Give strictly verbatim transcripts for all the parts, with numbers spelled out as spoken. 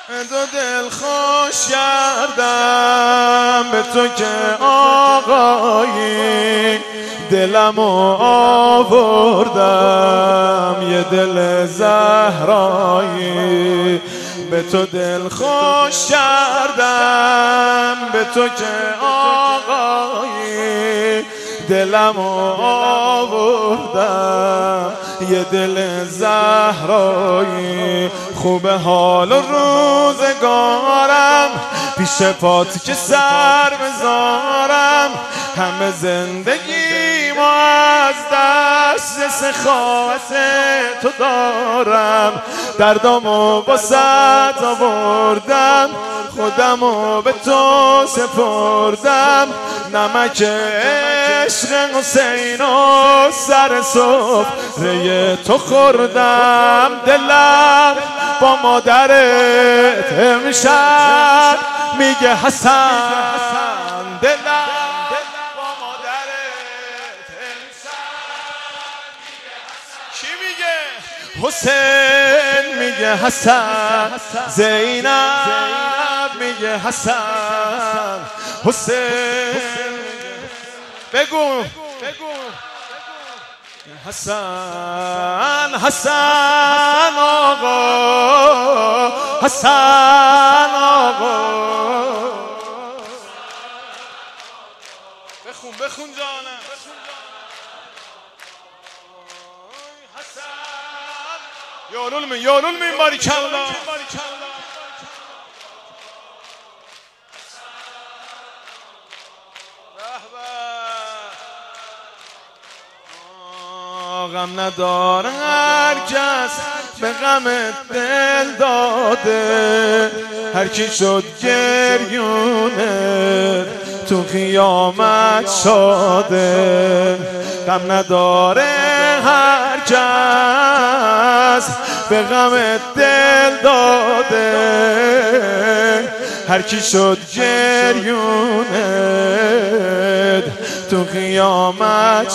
دو دل خوش کردم به تو که آقایی، دلمو آوردم یه دل زهرایی. به تو دل خوش کردم به تو که آقایی، دلمو آوردم یه دل زهرایی. خوبه حال و روزگارم پیش پات که سر بذارم، همه زندگی ما از دست سخاوت تو دارم. دردامو با ست آوردم، خودمو به تو سپردم. نمک عشق حسین و سر سفره تو خوردم. دلم با مادرت امشب میگه حسن، دلم با مادرت امشب میگه حسن. کی میگه؟ حسین میگه حسن، زینب میگه حسن. حسین بگو حسن، حسن آقا، حسن آقا. بخون بخون جانم. حسن یارول من یارول من باریکالله. غم نداره هر کس به غم دل داده، هر کی شد گریونه تو قیامت شاده. غم نداره هر کس به غم دل داده، هر کی شد گریونه تو قیامت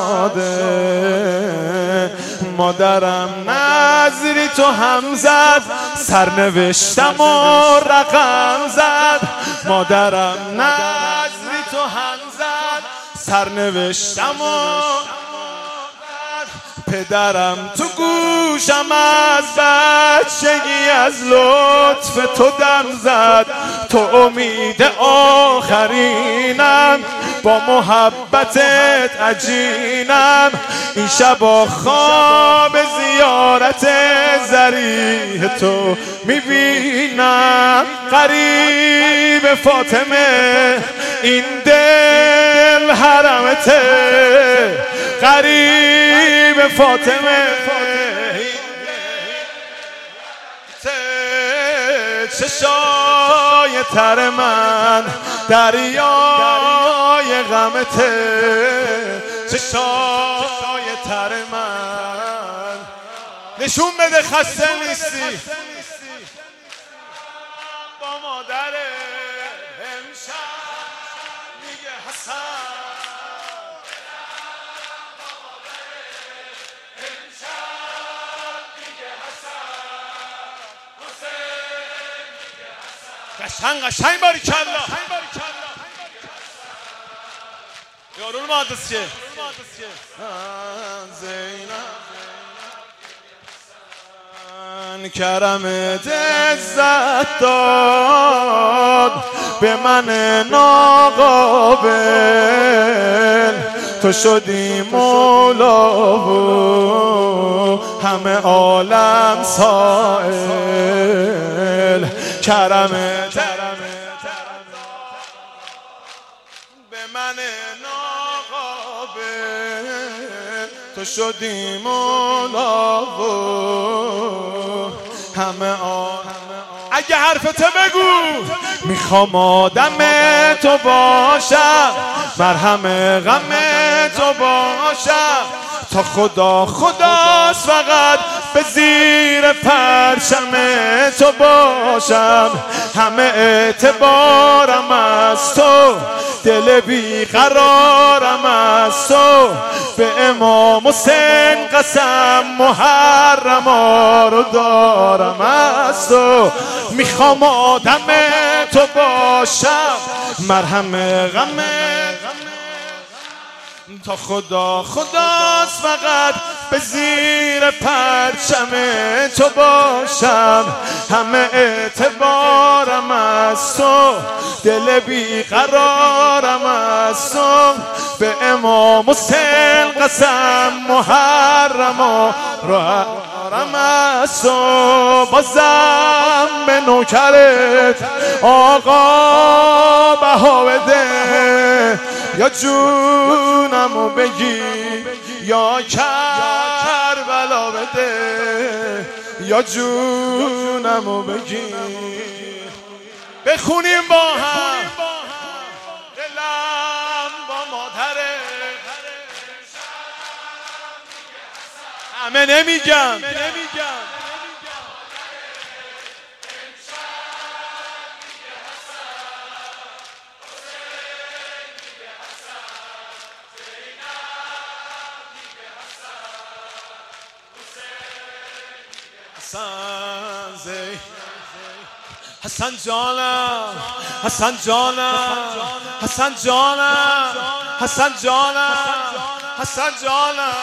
شاده. مادرم نظری تو هم زد، سرنوشتم و رقم زد. مادرم نظری تو هم زد، سرنوشتم و پدرم تو گوشم از بچگی از لطف تو دم زد. تو امید آخرینم، با محبتت عجینم. این شبا خواب زیارت ضریح تو میبینم. قریب فاطمه این دل حرمته، قریب فاطمه چشای تر من دریای غمته. چشای تر من نشون بده خسته نیستی. با مادر امشب میگه حسن، قشنگ قشنگ باریکالله. یارون مادرس که زینب کرمت عزت داد به من ناقابل. تو شدی مولا و همه عالم سائل. کرمت به من ناقابل، تو شدی مولا و همه آن. اگه حرفتو بگو میخوام آدم تو باشم، مرهم غم تو باشم. تا خدا خداست فقط به زیر پرچم تو باشم. همه اعتبارم از تو، دل بیقرارم از تو. به امام حسین قسم محرم رو دارم از از تو میخوام آدم تو باشم، مرهم غم تا خدا خداست فقط به زیر پرچم تو باشم. همه اعتبارم از تو، دل بیقرارم از تو، به امام حسین قسم محرم و روحرم از تو. بازم به نوکرت آقا بها بده، یا جونمو بگی یا کربلا بده، یا جونمو بگی. بخونیم با هم دلم با مادره، همه نمیگم حسن جانم، حسن جانم، حسن جانم، حسن جانم، حسن جانم،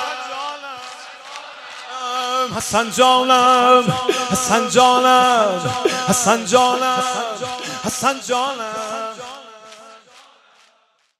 حسن جانم، حسن جانم، حسن جانم، حسن جانم.